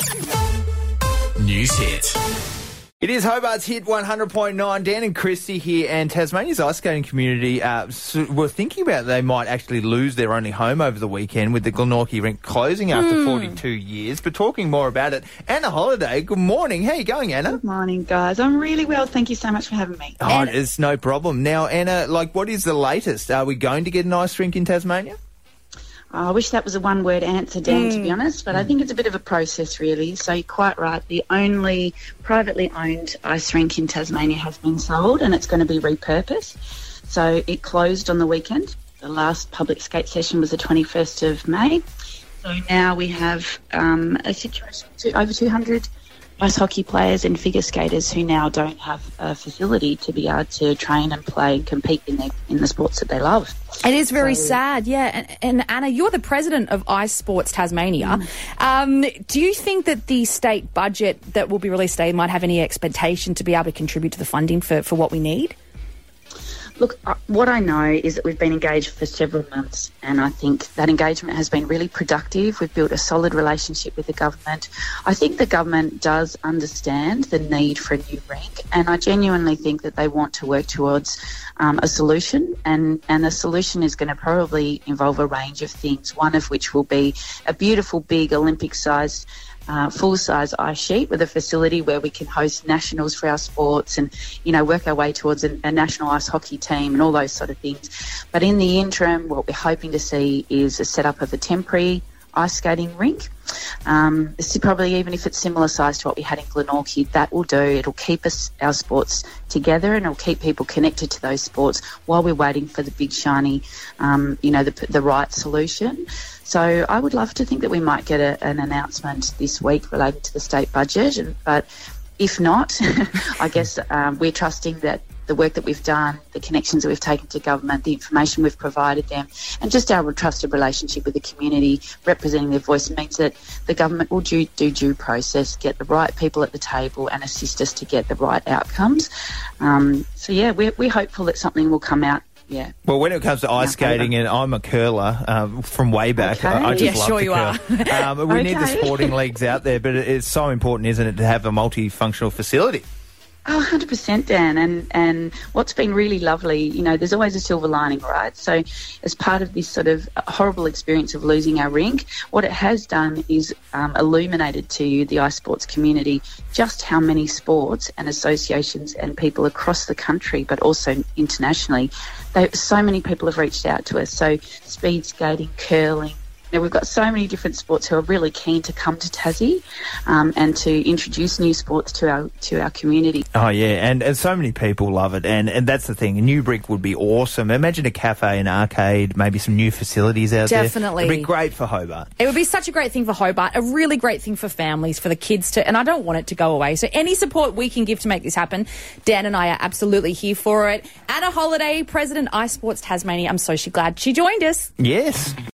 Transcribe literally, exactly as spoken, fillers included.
News Hit. It is Hobart's Hit one hundred point nine. Dan and Christy here, and Tasmania's ice skating community uh, were thinking about they might actually lose their only home over the weekend with the Glenorchy rink closing after mm. forty-two years. But talking more about it, Anna Holiday, good morning. How are you going, Anna? Good morning, guys. I'm really well. Thank you so much for having me. Oh, Anna. It's no problem. Now, Anna, like, what is the latest? Are we going to get an ice rink in Tasmania? I wish that was a one-word answer, Dan, mm. to be honest, but mm. I think it's a bit of a process, really. So you're quite right. The only privately owned ice rink in Tasmania has been sold, and it's going to be repurposed. So it closed on the weekend. The last public skate session was the twenty-first of May. So now we have um, a situation to over two hundred ice hockey players and figure skaters who now don't have a facility to be able to train and play and compete in their, in the sports that they love. It is very so, sad, yeah. And, and Anna, you're the president of Ice Sports Tasmania. Mm. Um, do you think that the state budget that will be released today might have any expectation to be able to contribute to the funding for, for what we need? Look, uh, what I know is that we've been engaged for several months, and I think that engagement has been really productive. We've built a solid relationship with the government. I think the government does understand the need for a new rink, and I genuinely think that they want to work towards um, a solution, and, and the solution is going to probably involve a range of things, one of which will be a beautiful, big, Olympic-sized Uh, full-size ice sheet with a facility where we can host nationals for our sports and, you know, work our way towards a, a national ice hockey team and all those sort of things. But in the interim, what we're hoping to see is a setup of a temporary ice skating rink. Um, this is probably, even if it's similar size to what we had in Glenorchy, that will do. It'll keep us, our sports together, and it'll keep people connected to those sports while we're waiting for the big, shiny, um, you know, the, the right solution. So I would love to think that we might get a, an announcement this week related to the state budget, and, but if not, I guess um, we're trusting that the work that we've done, the connections that we've taken to government, the information we've provided them, and just our trusted relationship with the community, representing their voice, means that the government will do, do due process, get the right people at the table and assist us to get the right outcomes. Um, so, yeah, we're, we're hopeful that something will come out. Yeah. Well, when it comes to ice skating, and I'm a curler um, from way back, okay. I, I just yeah, love sure to you curl. are. um, we okay. need the sporting leagues out there, but it's so important, isn't it, to have a multifunctional facility? Oh, one hundred percent, Dan. And, and what's been really lovely, you know, there's always a silver lining, right? So as part of this sort of horrible experience of losing our rink, what it has done is um, illuminated to the ice sports community just how many sports and associations and people across the country, but also internationally, they, so many people have reached out to us. So speed skating, curling. Now, we've got so many different sports who are really keen to come to Tassie um, and to introduce new sports to our to our community. Oh, yeah, and, and so many people love it, and, and that's the thing. A new brick would be awesome. Imagine a cafe, an arcade, maybe some new facilities out Definitely. there. Definitely. It'd be great for Hobart. It would be such a great thing for Hobart, a really great thing for families, for the kids to, and I don't want it to go away. So any support we can give to make this happen, Dan and I are absolutely here for it. Anna Holiday, President Ice Sports Tasmania. I'm so glad she joined us. Yes.